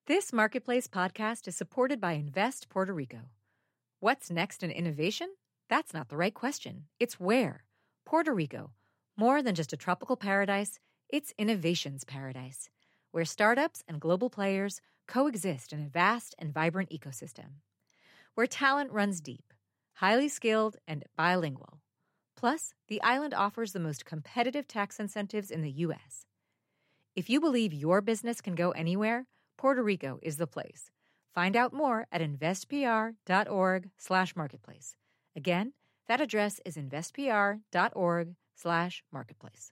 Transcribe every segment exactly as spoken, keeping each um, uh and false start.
This Marketplace podcast is supported by Invest Puerto Rico. What's next in innovation? That's not the right question. It's where. Puerto Rico. More than just a tropical paradise, it's innovation's paradise, where startups and global players coexist in a vast and vibrant ecosystem. Where talent runs deep, highly skilled, and bilingual. Plus, the island offers the most competitive tax incentives in the U S. If you believe your business can go anywhere, Puerto Rico is the place. Find out more at investpr.org slash marketplace. Again, that address is investpr.org slash marketplace.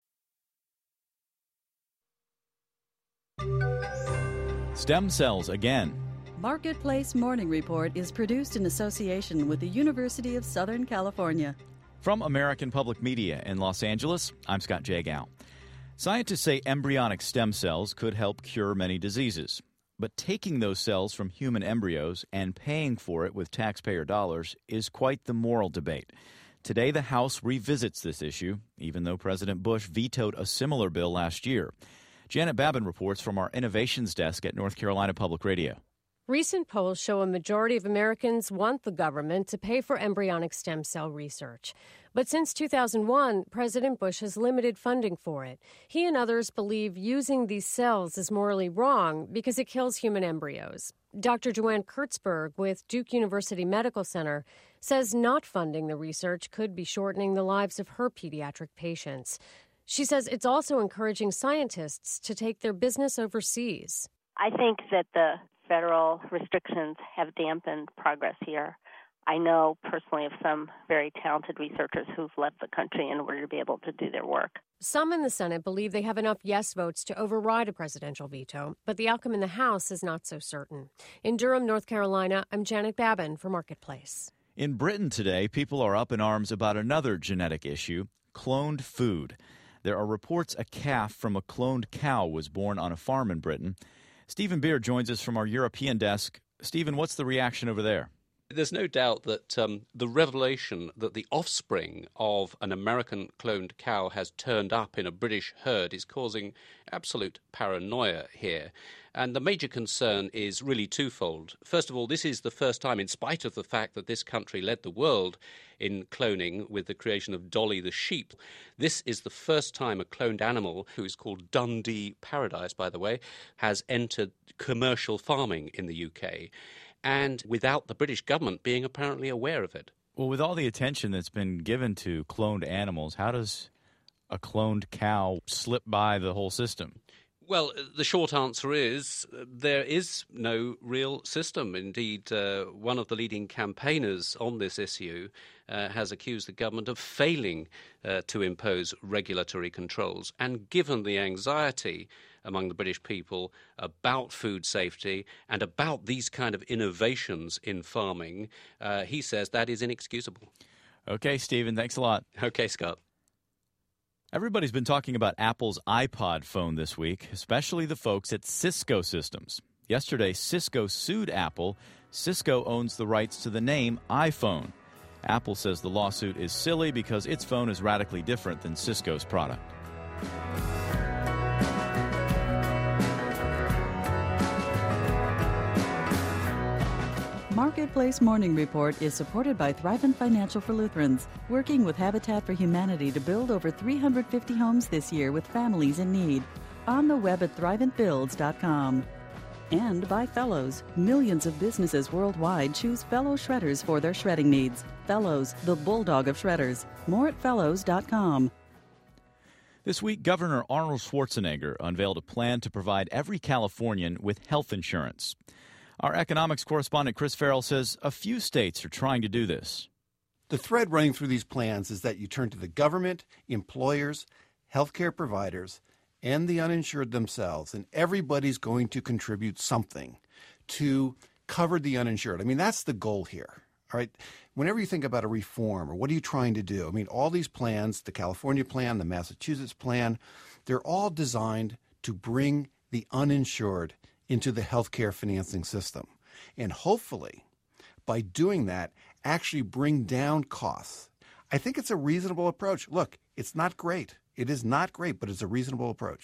Stem cells again. Marketplace Morning Report is produced in association with the University of Southern California. From American Public Media in Los Angeles, I'm Scott Jagow. Scientists say embryonic stem cells could help cure many diseases. But taking those cells from human embryos and paying for it with taxpayer dollars is quite the moral debate. Today, the House revisits this issue, even though President Bush vetoed a similar bill last year. Janet Babin reports from our Innovations Desk at North Carolina Public Radio. Recent polls show a majority of Americans want the government to pay for embryonic stem cell research. But since two thousand one, President Bush has limited funding for it. He and others believe using these cells is morally wrong because it kills human embryos. Doctor Joanne Kurtzberg with Duke University Medical Center says not funding the research could be shortening the lives of her pediatric patients. She says it's also encouraging scientists to take their business overseas. I think that the federal restrictions have dampened progress here. I know personally of some very talented researchers who've left the country in order to be able to do their work. Some in the Senate believe they have enough yes votes to override a presidential veto, but the outcome in the House is not so certain. In Durham, North Carolina, I'm Janet Babin for Marketplace. In Britain today, people are up in arms about another genetic issue, cloned food. There are reports a calf from a cloned cow was born on a farm in Britain. Stephen Beard joins us from our European desk. Stephen, what's the reaction over there? There's no doubt that um, the revelation that the offspring of an American cloned cow has turned up in a British herd is causing absolute paranoia here. And the major concern is really twofold. First of all, this is the first time, in spite of the fact that this country led the world in cloning with the creation of Dolly the sheep, this is the first time a cloned animal, who is called Dundee Paradise, by the way, has entered commercial farming in the U K, and without the British government being apparently aware of it. Well, with all the attention that's been given to cloned animals, how does a cloned cow slip by the whole system? Well, the short answer is uh, there is no real system. Indeed, uh, one of the leading campaigners on this issue uh, has accused the government of failing uh, to impose regulatory controls. And given the anxiety among the British people about food safety and about these kind of innovations in farming, uh, he says that is inexcusable. Okay, Stephen, thanks a lot. Okay, Scott. Everybody's been talking about Apple's iPod phone this week, especially the folks at Cisco Systems. Yesterday, Cisco sued Apple. Cisco owns the rights to the name iPhone. Apple says the lawsuit is silly because its phone is radically different than Cisco's product. Marketplace Morning Report is supported by Thrivent Financial for Lutherans, working with Habitat for Humanity to build over three hundred fifty homes this year with families in need. On the web at thrivent builds dot com. And by Fellows. Millions of businesses worldwide choose Fellow Shredders for their shredding needs. Fellows, the bulldog of shredders. More at fellows dot com. This week, Governor Arnold Schwarzenegger unveiled a plan to provide every Californian with health insurance. Our economics correspondent Chris Farrell says a few states are trying to do this. The thread running through these plans is that you turn to the government, employers, healthcare providers, and the uninsured themselves, and everybody's going to contribute something to cover the uninsured. I mean, that's the goal here. All right. Whenever you think about a reform or what are you trying to do? I mean, all these plans, the California plan, the Massachusetts plan, they're all designed to bring the uninsured into the healthcare financing system. And hopefully, by doing that, actually bring down costs. I think it's a reasonable approach. Look, it's not great. It is not great, but it's a reasonable approach.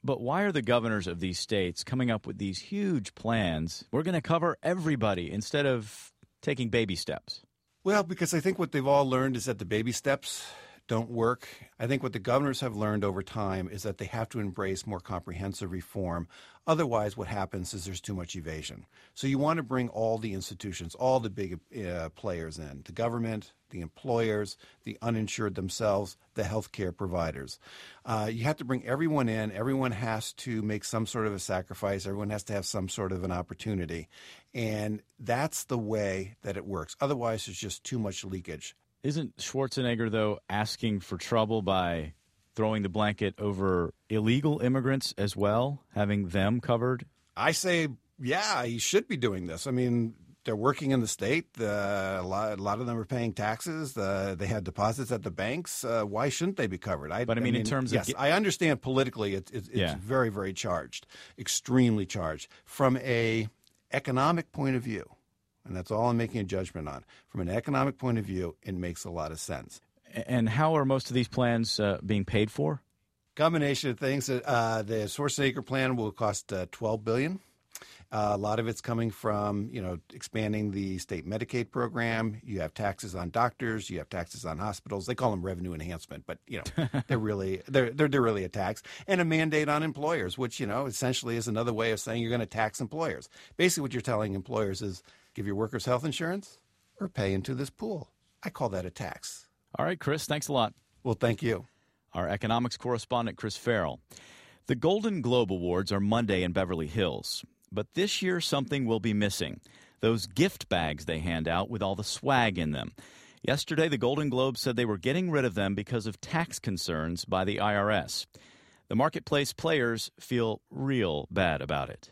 But why are the governors of these states coming up with these huge plans? We're going to cover everybody instead of taking baby steps. Well, because I think what they've all learned is that the baby steps don't work. I think what the governors have learned over time is that they have to embrace more comprehensive reform. Otherwise, what happens is there's too much evasion. So you want to bring all the institutions, all the big uh, players in, the government, the employers, the uninsured themselves, the healthcare providers. Uh, you have to bring everyone in. Everyone has to make some sort of a sacrifice. Everyone has to have some sort of an opportunity. And that's the way that it works. Otherwise, there's just too much leakage. Isn't Schwarzenegger, though, asking for trouble by throwing the blanket over illegal immigrants as well, having them covered? I say, yeah, he should be doing this. I mean, they're working in the state. Uh, a, lot, a lot of them are paying taxes. Uh, they had deposits at the banks. Uh, why shouldn't they be covered? I, but I mean, I mean in terms yes, of... Yes, I understand politically it, it, it's yeah. very, very charged, extremely charged. From a economic point of view, and that's all I'm making a judgment on. From an economic point of view, it makes a lot of sense. And how are most of these plans uh, being paid for? Combination of things. Uh, the Schwarzenegger plan will cost uh, twelve billion dollars. Uh, a lot of it's coming from, you know, expanding the state Medicaid program. You have taxes on doctors. You have taxes on hospitals. They call them revenue enhancement, but you know, they're really they're, they're they're really a tax. And a mandate on employers, which you know essentially is another way of saying you're going to tax employers. Basically, what you're telling employers is give your workers health insurance or pay into this pool. I call that a tax. All right, Chris, thanks a lot. Well, thank you. Our economics correspondent, Chris Farrell. The Golden Globe Awards are Monday in Beverly Hills. But this year, something will be missing. Those gift bags they hand out with all the swag in them. Yesterday, the Golden Globe said they were getting rid of them because of tax concerns by the I R S. The marketplace players feel real bad about it.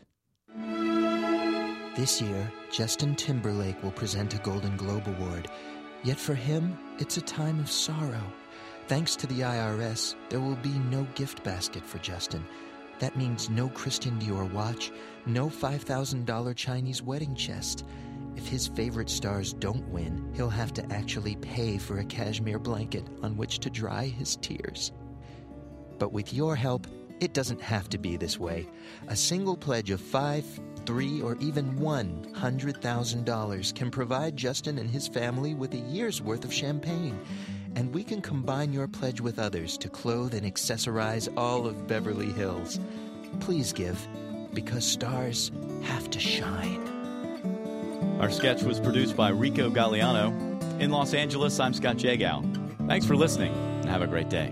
This year, Justin Timberlake will present a Golden Globe Award. Yet for him, it's a time of sorrow. Thanks to the I R S, there will be no gift basket for Justin. That means no Christian Dior watch, no five thousand dollars Chinese wedding chest. If his favorite stars don't win, he'll have to actually pay for a cashmere blanket on which to dry his tears. But with your help, it doesn't have to be this way. A single pledge of five, three, or even one hundred thousand dollars can provide Justin and his family with a year's worth of champagne. And we can combine your pledge with others to clothe and accessorize all of Beverly Hills. Please give, because stars have to shine. Our sketch was produced by Rico Galliano. In Los Angeles, I'm Scott Jagow. Thanks for listening, and have a great day.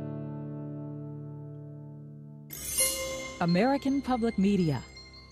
American Public Media.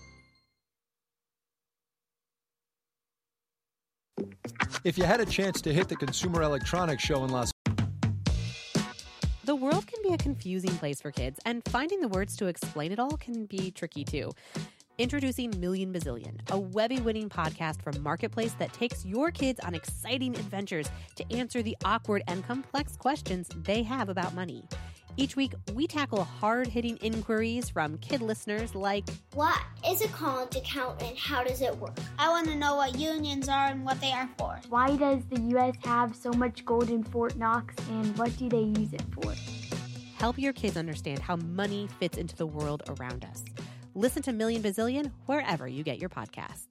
If you had a chance to hit the Consumer Electronics Show in Las The world can be a confusing place for kids, and finding the words to explain it all can be tricky too. Introducing Million Bazillion, a Webby-winning podcast from Marketplace that takes your kids on exciting adventures to answer the awkward and complex questions they have about money. Each week, we tackle hard-hitting inquiries from kid listeners like, what is a college account and how does it work? I want to know what unions are and what they are for. Why does the U S have so much gold in Fort Knox and what do they use it for? Help your kids understand how money fits into the world around us. Listen to Million Bazillion wherever you get your podcasts.